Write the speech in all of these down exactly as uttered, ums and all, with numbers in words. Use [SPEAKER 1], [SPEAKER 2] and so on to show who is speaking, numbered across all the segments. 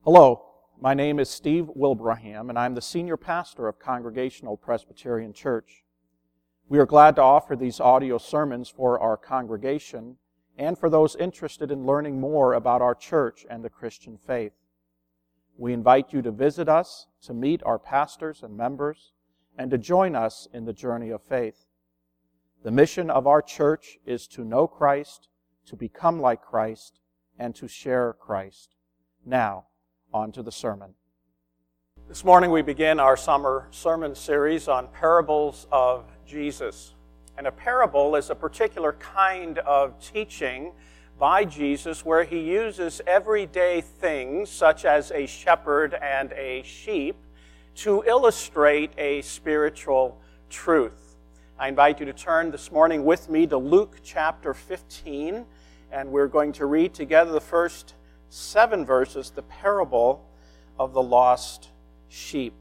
[SPEAKER 1] Hello, my name is Steve Wilbraham, and I'm the senior pastor of Congregational Presbyterian Church. We are glad to offer these audio sermons for our congregation and for those interested in learning more about our church and the Christian faith. We invite you to visit us, to meet our pastors and members, and to join us in the journey of faith. The mission of our church is to know Christ, to become like Christ, and to share Christ. Now, on to the sermon. This morning we begin our summer sermon series on parables of Jesus. And a parable is a particular kind of teaching by Jesus where he uses everyday things such as a shepherd and a sheep to illustrate a spiritual truth. I invite you to turn this morning with me to Luke chapter fifteen, and we're going to read together the first seven verses, the parable of the lost sheep.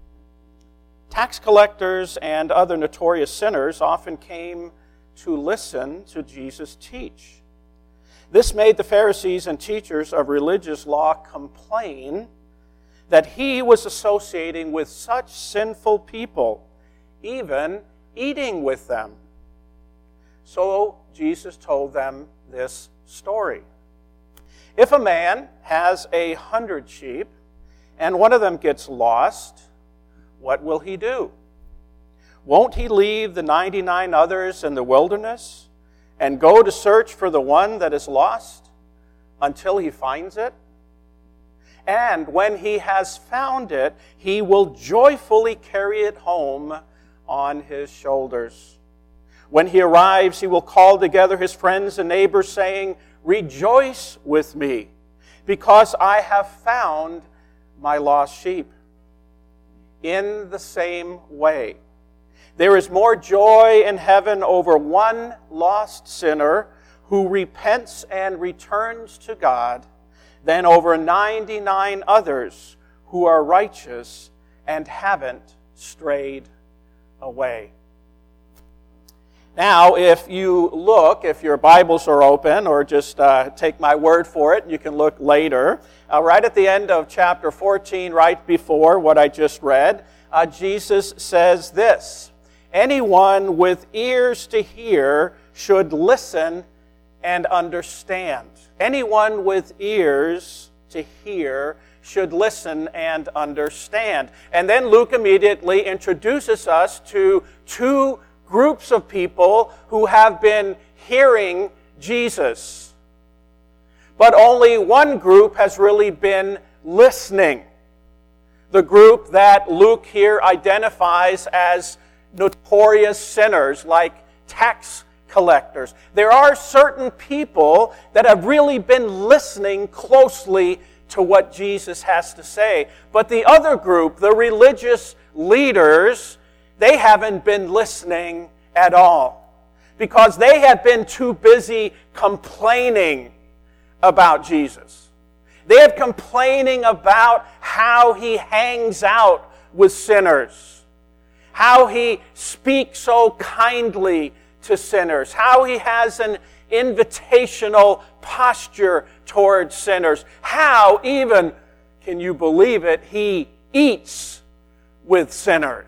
[SPEAKER 1] Tax collectors and other notorious sinners often came to listen to Jesus teach. This made the Pharisees and teachers of religious law complain that he was associating with such sinful people, even eating with them. So Jesus told them this story. If a man has a hundred sheep and one of them gets lost, what will he do? Won't he leave the ninety-nine others in the wilderness and go to search for the one that is lost until he finds it? And when he has found it, he will joyfully carry it home on his shoulders. When he arrives, he will call together his friends and neighbors, saying, "Rejoice with me, because I have found my lost sheep." In the same way, there is more joy in heaven over one lost sinner who repents and returns to God than over ninety-nine others who are righteous and haven't strayed away. Now, if you look, if your Bibles are open, or just uh, take my word for it, you can look later. Uh, right at the end of chapter fourteen, right before what I just read, uh, Jesus says this: "Anyone with ears to hear should listen and understand." Anyone with ears to hear should listen and understand. And then Luke immediately introduces us to two groups of people who have been hearing Jesus. But only one group has really been listening. The group that Luke here identifies as notorious sinners, like tax collectors. There are certain people that have really been listening closely to what Jesus has to say. But the other group, the religious leaders, they haven't been listening at all because they have been too busy complaining about Jesus. They have complaining about how he hangs out with sinners, how he speaks so kindly to sinners, how he has an invitational posture towards sinners, how even, can you believe it, he eats with sinners.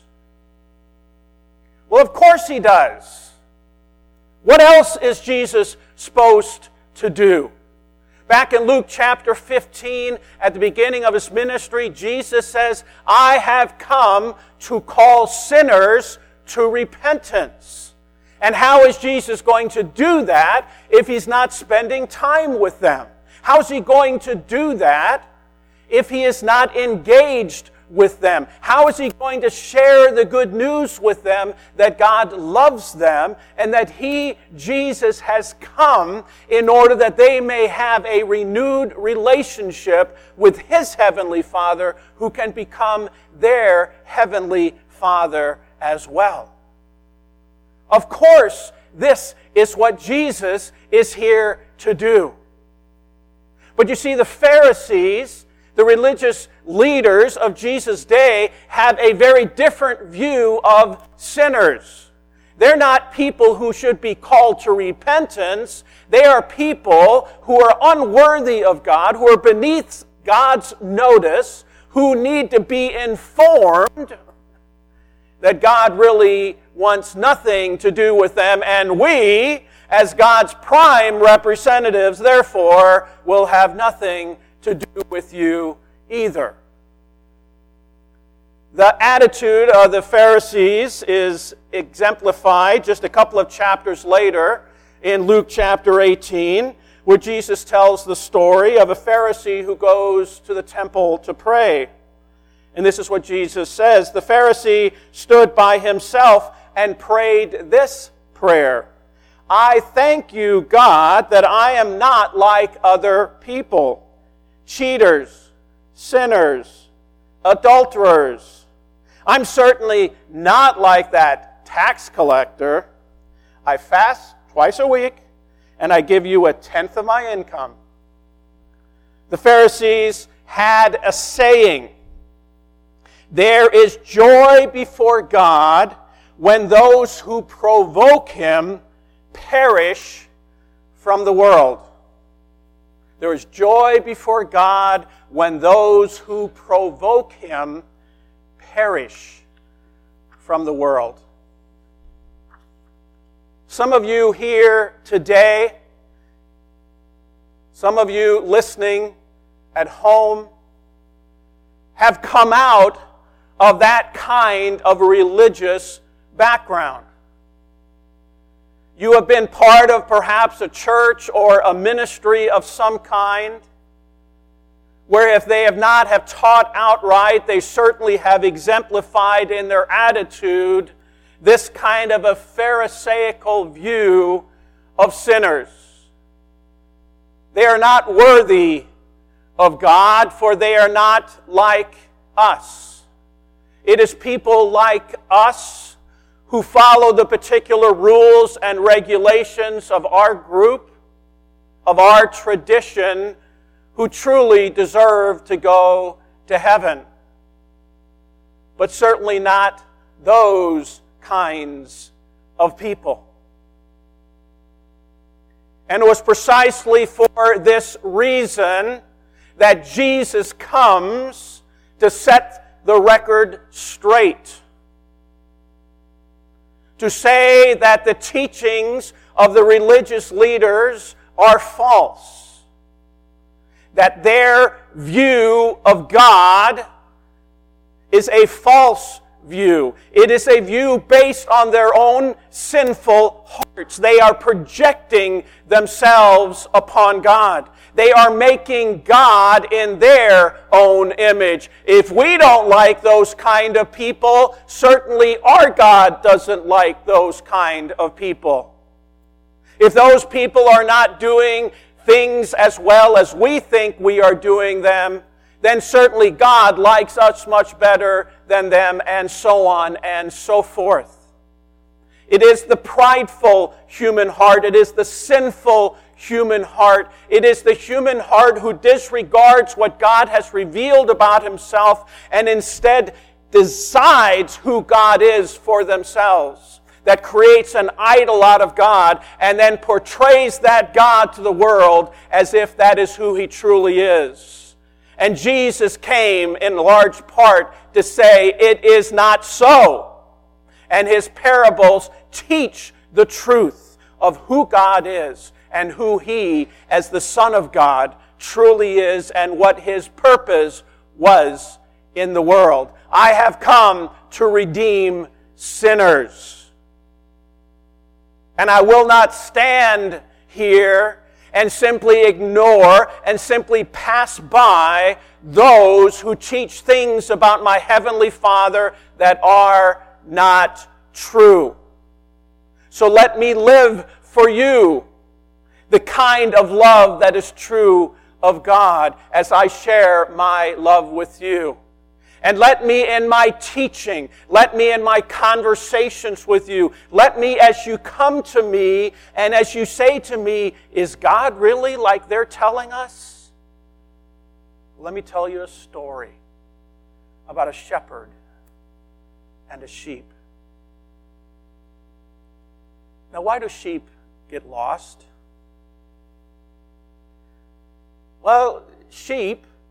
[SPEAKER 1] Well, of course he does. What else is Jesus supposed to do? Back in Luke chapter fifteen, at the beginning of his ministry, Jesus says, "I have come to call sinners to repentance." And how is Jesus going to do that if he's not spending time with them? How is he going to do that if he is not engaged with them? How is he going to share the good news with them that God loves them and that he, Jesus, has come in order that they may have a renewed relationship with his heavenly Father, who can become their heavenly Father as well? Of course, this is what Jesus is here to do. But you see, the Pharisees, the religious leaders of Jesus' day, have a very different view of sinners. They're not people who should be called to repentance. They are people who are unworthy of God, who are beneath God's notice, who need to be informed that God really wants nothing to do with them, and we, as God's prime representatives, therefore, will have nothing to do with you either. The attitude of the Pharisees is exemplified just a couple of chapters later in Luke chapter eighteen, where Jesus tells the story of a Pharisee who goes to the temple to pray. And this is what Jesus says. The Pharisee stood by himself and prayed this prayer: I thank you, God, that I am not like other people, cheaters, sinners, adulterers. I'm certainly not like that tax collector. I fast twice a week, and I give you a tenth of my income. The Pharisees had a saying: there is joy before God when those who provoke Him perish from the world. There is joy before God when those who provoke Him perish from the world. Some of you here today, some of you listening at home, have come out of that kind of religious background. You have been part of perhaps a church or a ministry of some kind, where if they have not have taught outright, they certainly have exemplified in their attitude this kind of a Pharisaical view of sinners. They are not worthy of God, for they are not like us. It is people like us who follow the particular rules and regulations of our group, of our tradition, who truly deserve to go to heaven. But certainly not those kinds of people. And it was precisely for this reason that Jesus comes to set the record straight. To say that the teachings of the religious leaders are false. That their view of God is a false view. It is a view based on their own sinful hearts. They are projecting themselves upon God. They are making God in their own image. If we don't like those kind of people, certainly our God doesn't like those kind of people. If those people are not doing things as well as we think we are doing them, then certainly God likes us much better than them, and so on and so forth. It is the prideful human heart. It is the sinful human heart. It is the human heart who disregards what God has revealed about Himself and instead decides who God is for themselves. That creates an idol out of God and then portrays that God to the world as if that is who He truly is. And Jesus came in large part to say it is not so. And His parables teach the truth of who God is and who He, as the Son of God, truly is and what His purpose was in the world. I have come to redeem sinners. And I will not stand here and simply ignore and simply pass by those who teach things about my Heavenly Father that are not true. So let me live for you the kind of love that is true of God as I share my love with you. And let me in my teaching, let me in my conversations with you, let me as you come to me and as you say to me, is God really like they're telling us? Let me tell you a story about a shepherd and a sheep. Now, why do sheep get lost? Well, sheep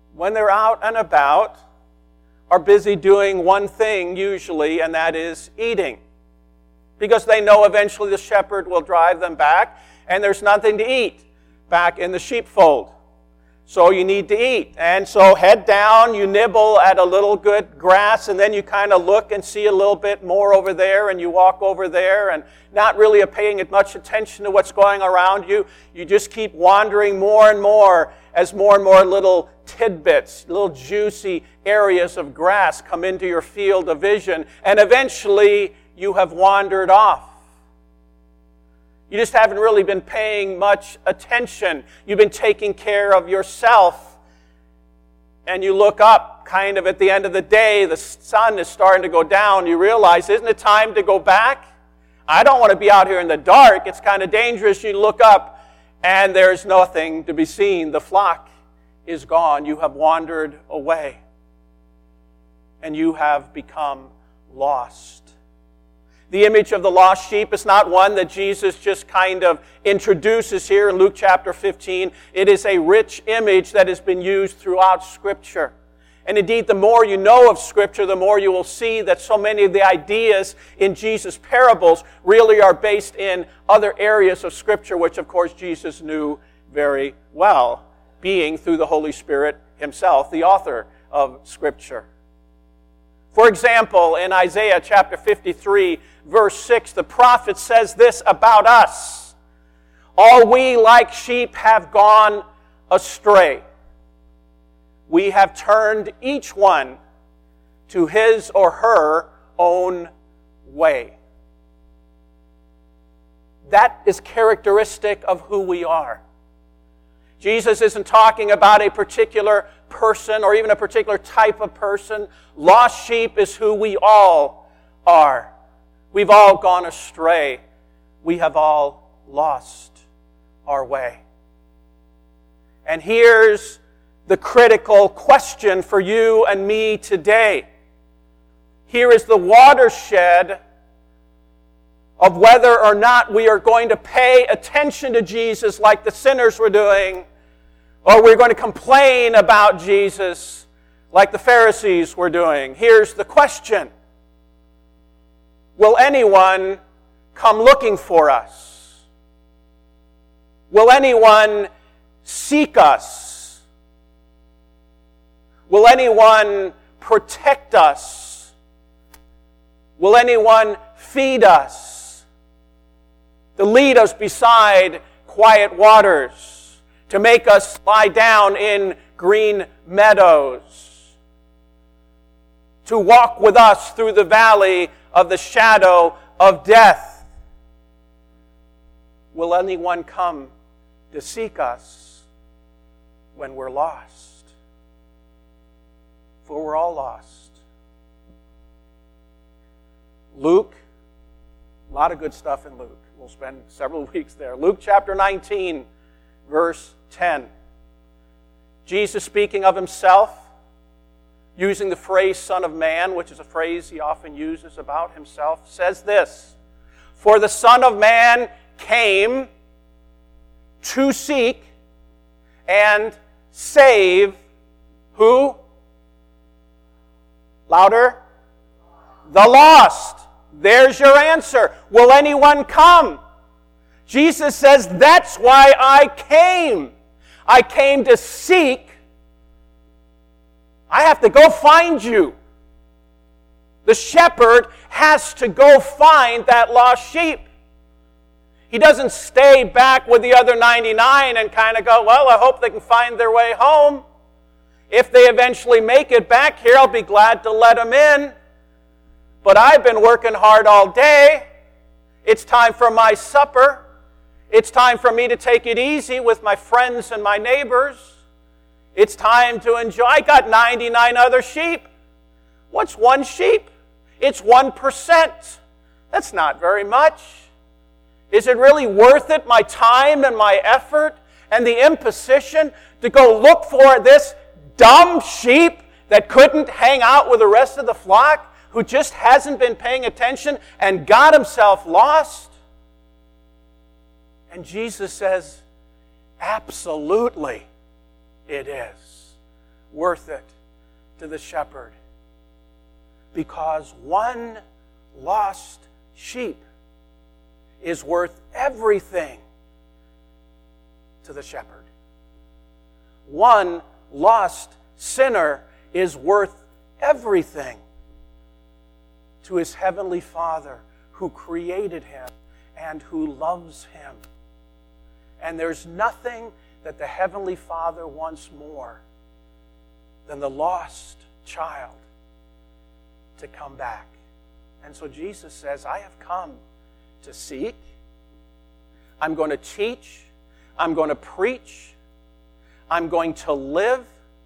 [SPEAKER 1] when they're out and about, are busy doing one thing usually, and that is eating. Because they know eventually the shepherd will drive them back, and there's nothing to eat back in the sheepfold. So you need to eat. And so head down, you nibble at a little good grass, and then you kind of look and see a little bit more over there, and you walk over there, and not really paying much attention to what's going around you. You just keep wandering more and more as more and more little tidbits, little juicy areas of grass come into your field of vision, and eventually you have wandered off. You just haven't really been paying much attention. You've been taking care of yourself. And you look up, kind of at the end of the day, the sun is starting to go down. You realize, isn't it time to go back? I don't want to be out here in the dark. It's kind of dangerous. You look up, and there's nothing to be seen. The flock is gone. You have wandered away. And you have become lost. The image of the lost sheep is not one that Jesus just kind of introduces here in Luke chapter fifteen. It is a rich image that has been used throughout Scripture. And indeed, the more you know of Scripture, the more you will see that so many of the ideas in Jesus' parables really are based in other areas of Scripture, which of course Jesus knew very well, being through the Holy Spirit himself, the author of Scripture. For example, in Isaiah chapter fifty-three, verse six, the prophet says this about us: "All we like sheep have gone astray. We have turned each one to his or her own way." That is characteristic of who we are. Jesus isn't talking about a particular person or even a particular type of person. Lost sheep is who we all are. We've all gone astray. We have all lost our way. And here's the critical question for you and me today. Here is the watershed of whether or not we are going to pay attention to Jesus like the sinners were doing, or we're going to complain about Jesus like the Pharisees were doing. Here's the question: will anyone come looking for us? Will anyone seek us? Will anyone protect us? Will anyone feed us? To lead us beside quiet waters, to make us lie down in green meadows, to walk with us through the valley of the shadow of death. Will anyone come to seek us when we're lost? For we're all lost. Luke, a lot of good stuff in Luke. We'll spend several weeks there. Luke chapter nineteen, verse ten. Jesus, speaking of himself, using the phrase Son of Man, which is a phrase he often uses about himself, says this: "For the Son of Man came to seek and save" who? Louder. The lost. There's your answer. Will anyone come? Jesus says, that's why I came. I came to seek. I have to go find you. The shepherd has to go find that lost sheep. He doesn't stay back with the other ninety-nine and kind of go, well, I hope they can find their way home. If they eventually make it back here, I'll be glad to let them in. But I've been working hard all day. It's time for my supper. It's time for me to take it easy with my friends and my neighbors. It's time to enjoy. I got ninety-nine other sheep. What's one sheep? It's one percent. That's not very much. Is it really worth it, my time and my effort and the imposition to go look for this dumb sheep that couldn't hang out with the rest of the flock, who just hasn't been paying attention and got himself lost? And Jesus says, absolutely it is.
[SPEAKER 2] worth it to the shepherd? Because one lost sheep is worth everything to the shepherd. One lost sinner is worth everything to his heavenly Father who created him and who loves him. And there's nothing that the Heavenly Father wants more than the lost child to come back. And so Jesus says, I have come to seek. I'm going to teach. I'm going to preach. I'm going to live.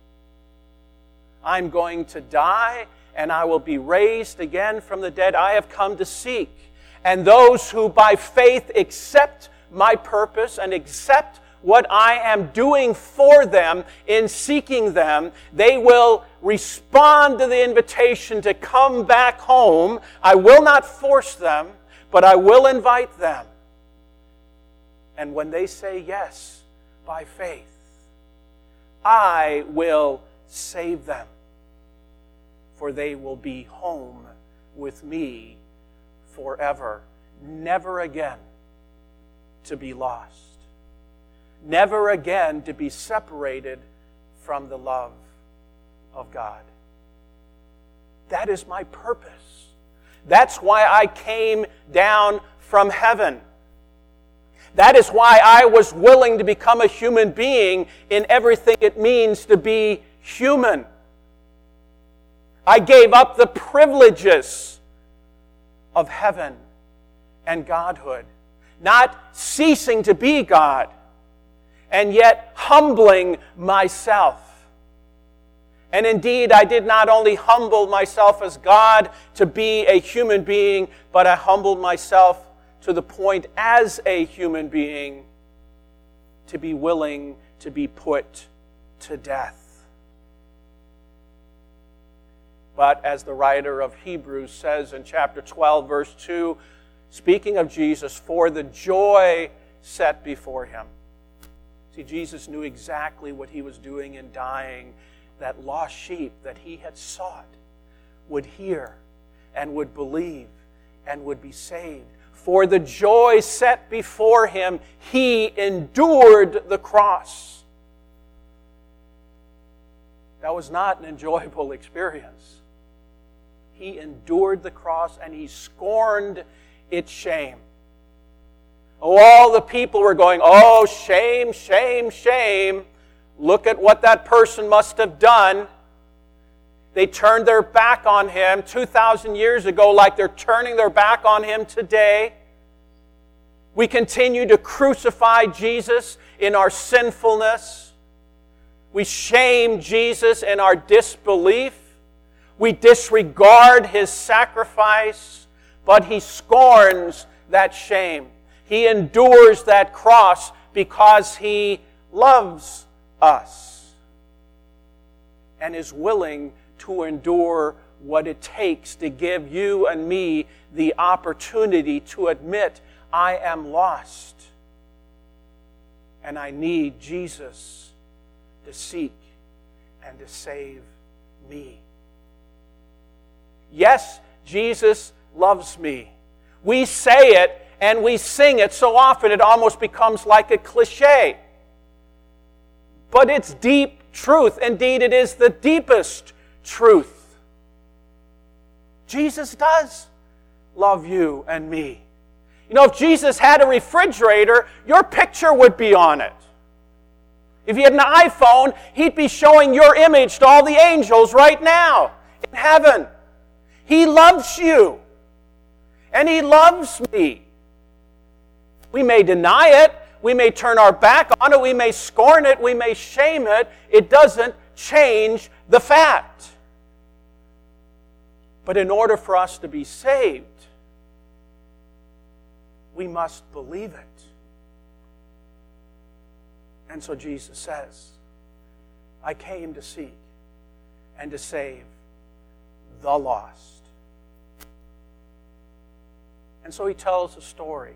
[SPEAKER 2] I'm going to die, and I will be raised again from the dead. I have come to seek. And those who by faith accept my purpose and accept what I am doing for them in seeking them, they will respond to the invitation to come back home. I will not force them, but I will invite them. And when they say yes by faith, I will save them, for they will be home with me forever, never again to be lost, never again to be separated from the love of God. That is my purpose. That's why I came down from heaven. That is why I was willing to become a human being in everything it means to be human. I gave up the privileges of heaven and godhood, not ceasing to be God, and yet humbling myself. And indeed, I did not only humble myself as God to be a human being, but I humbled myself to the point as a human being to be willing to be put to death. But as the writer of Hebrews says in chapter twelve, verse two, speaking of Jesus, for the joy set before him. See, Jesus knew exactly what he was doing in dying. That lost sheep that he had sought would hear and would believe and would be saved. For the joy set before him, he endured the cross. That was not an enjoyable experience. He endured the cross and he scorned its shame. Oh, all the people were going, oh, shame, shame, shame. Look at what that person must have done. They turned their back on him two thousand years ago like they're turning their back on him today. We continue to crucify Jesus in our sinfulness. We shame Jesus in our disbelief. We disregard his sacrifice, but he scorns that shame. He endures that cross because he loves us and is willing to endure what it takes to give you and me the opportunity to admit I am lost and I need Jesus to seek and to save me. Yes, Jesus loves me. We say it and we sing it so often it almost becomes like a cliche. But it's deep truth. Indeed, it is the deepest truth. Jesus does love you and me. You know, if Jesus had a refrigerator, your picture would be on it. If he had an iPhone, he'd be showing your image to all the angels right now in heaven. He loves you. And he loves me. We may deny it. We may turn our back on it. We may scorn it. We may shame it. It doesn't change the fact. But in order for us to be saved, we must believe it. And so Jesus says, I came to seek and to save the lost. And so he tells a story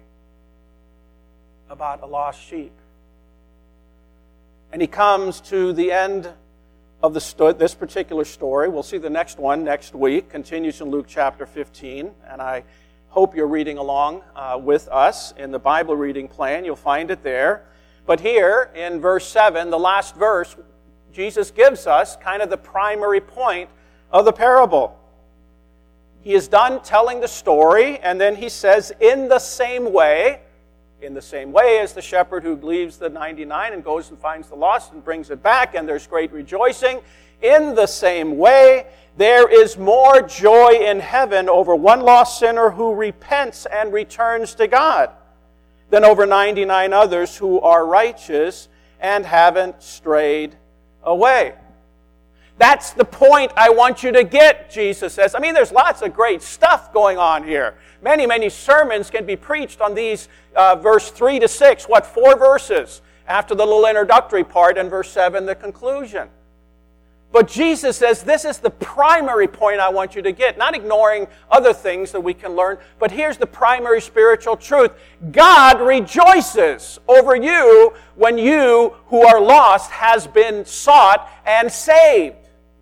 [SPEAKER 2] about a lost sheep. And he comes to the end of the sto- this particular story. We'll see the next one next week. Continues in Luke chapter fifteen, and I hope you're reading along uh, with us in the Bible reading plan. You'll find it there. But here in verse seven, the last verse, Jesus gives us kind of the primary point of the parable. He is done telling the story, and then he says, in the same way, in the same way as the shepherd who leaves the ninety-nine and goes and finds the lost and brings it back, and there's great rejoicing, in the same way, there is more joy in heaven over one lost sinner who repents and returns to God than over ninety-nine others who are righteous and haven't strayed away. That's the point I want you to get, Jesus says. I mean, there's lots of great stuff going on here. Many, many sermons can be preached on these uh, verse three to six. What, four verses after the little introductory part, and verse seven, the conclusion. But Jesus says this is the primary point I want you to get, not ignoring other things that we can learn, but here's the primary spiritual truth. God rejoices over you when you who are lost has been sought and saved.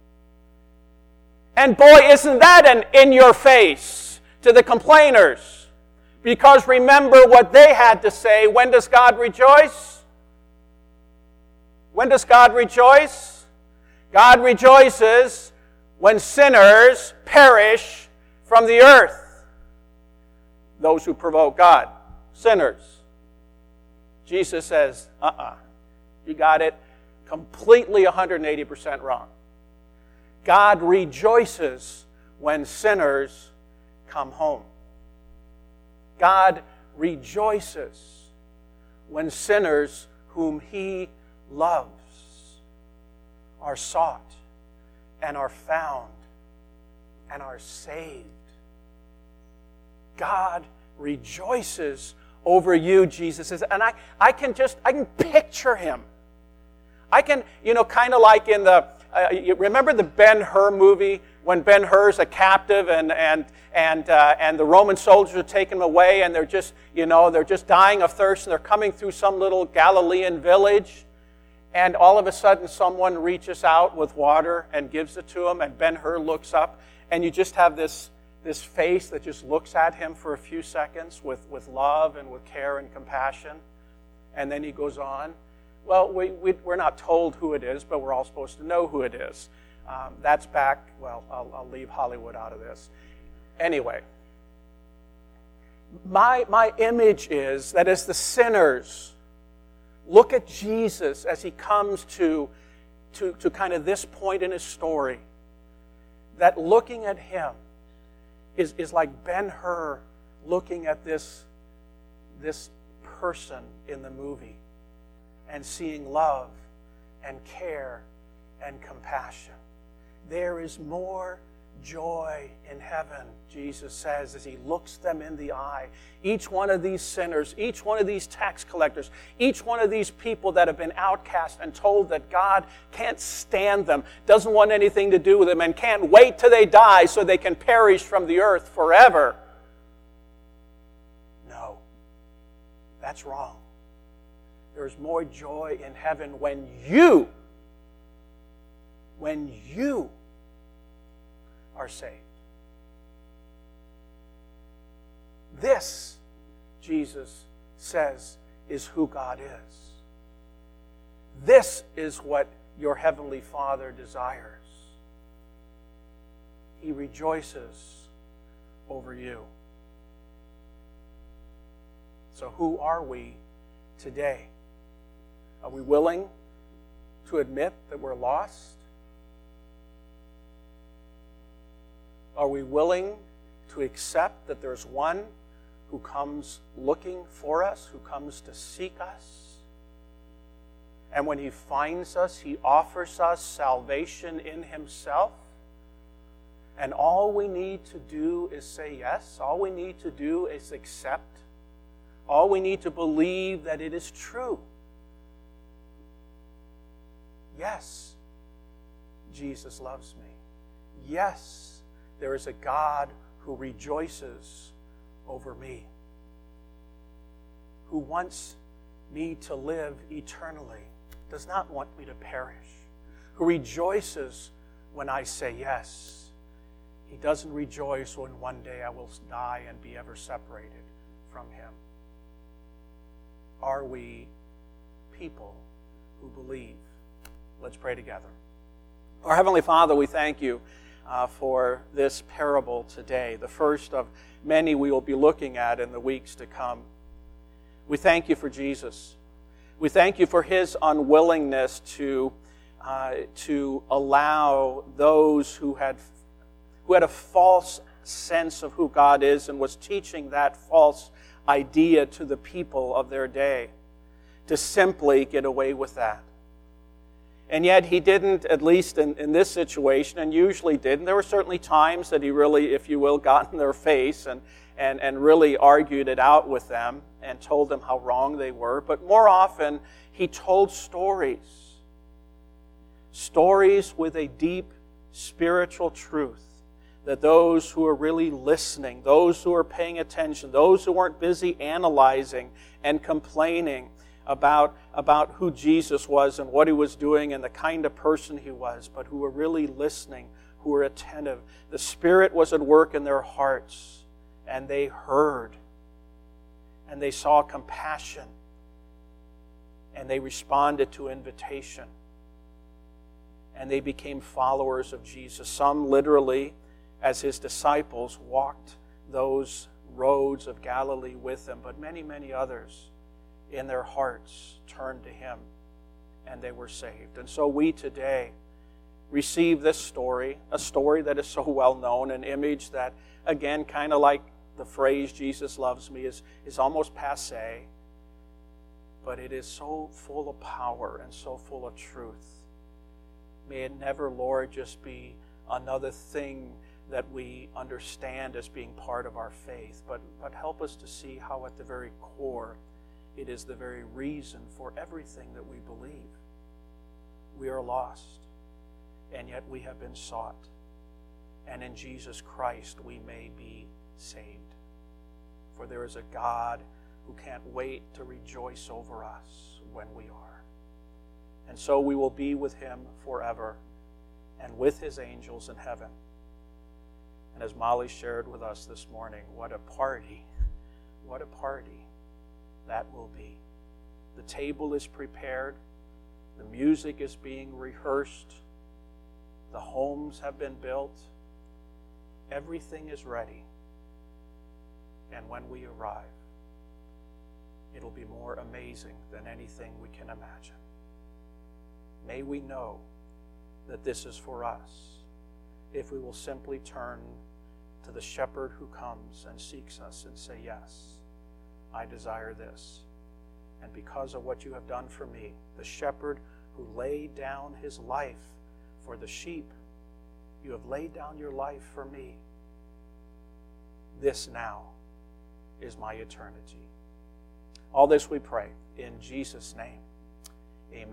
[SPEAKER 2] And boy, isn't that an in your face to the complainers. Because remember what they had to say. When does God rejoice? When does God rejoice? God rejoices when sinners perish from the earth. Those who provoke God. Sinners. Jesus says, uh-uh. You got it completely one hundred eighty percent wrong. God rejoices when sinners come home. God rejoices when sinners whom He loves are sought and are found and are saved. God rejoices over you, Jesus says. And I, I can just, I can picture Him. I can, you know, kind of like in the, uh, you remember the Ben-Hur movie when Ben-Hur's a captive and and and uh, and the Roman soldiers are taking him away and they're just, you know, they're just dying of thirst and they're coming through some little Galilean village. And all of a sudden, someone reaches out with water and gives it to him, and Ben-Hur looks up, and you just have this, this face that just looks at him for a few seconds with, with love and with care and compassion, and then he goes on. Well, we, we, we're not told who it is, but we're all supposed to know who it is. Um, that's back, well, I'll, I'll leave Hollywood out of this. Anyway, my, my image is that as the sinners look at Jesus as He comes to, to, to kind of this point in His story, that looking at Him is, is like Ben-Hur looking at this, this person in the movie and seeing love and care and compassion. There is more joy in heaven, Jesus says, as He looks them in the eye. Each one of these sinners, each one of these tax collectors, each one of these people that have been outcast and told that God can't stand them, doesn't want anything to do with them, and can't wait till they die so they can perish from the earth forever. No, that's wrong. There's more joy in heaven when you, when you are saved. This, Jesus says, is who God is. This is what your Heavenly Father desires. He rejoices over you. So who are we today? Are we willing to admit that we're lost? Are we willing to accept that there's one who comes looking for us, who comes to seek us? And when He finds us, He offers us salvation in Himself? And all we need to do is say yes. All we need to do is accept. All we need to believe that it is true. Yes, Jesus loves me. Yes, there is a God who rejoices over me, who wants me to live eternally, does not want me to perish, who rejoices when I say yes. He doesn't rejoice when one day I will die and be ever separated from him. Are we people who believe? Let's pray together. Our Heavenly Father, we thank you uh, for this parable today, the first of many we will be looking at in the weeks to come. We thank you for Jesus. We thank you for his unwillingness to, uh, to allow those who had, who had a false sense of who God is and was teaching that false idea to the people of their day to simply get away with that. And yet he didn't, at least in, in this situation, and usually didn't. There were certainly times that he really, if you will, got in their face and, and, and really argued it out with them and told them how wrong they were. But more often, he told stories. Stories with a deep spiritual truth that those who are really listening, those who are paying attention, those who weren't busy analyzing and complaining about, about who Jesus was and what he was doing and the kind of person he was, but who were really listening, who were attentive. The Spirit was at work in their hearts, and they heard, and they saw compassion, and they responded to invitation, and they became followers of Jesus. Some literally, as his disciples, walked those roads of Galilee with him, but many, many others in their hearts turned to him, and they were saved. And so we today receive this story, a story that is so well known, an image that, again, kind of like the phrase Jesus loves me is, is almost passé, but it is so full of power and so full of truth. May it never, Lord, just be another thing that we understand as being part of our faith, but, but help us to see how at the very core it is the very reason for everything that we believe. We are lost, and yet we have been sought. And in Jesus Christ we may be saved. For there is a God who can't wait to rejoice over us when we are. And so we will be with him forever and with his angels in heaven. And as Molly shared with us this morning, what a party, what a party that will be. The table is prepared. The music is being rehearsed. The homes have been built. Everything is ready. And when we arrive, it'll be more amazing than anything we can imagine. May we know that this is for us if we will simply turn to the shepherd who comes and seeks us and say, yes, I desire this. And because of what you have done for me, the shepherd who laid down his life for the sheep, you have laid down your life for me. This now is my eternity. All this we pray in Jesus' name.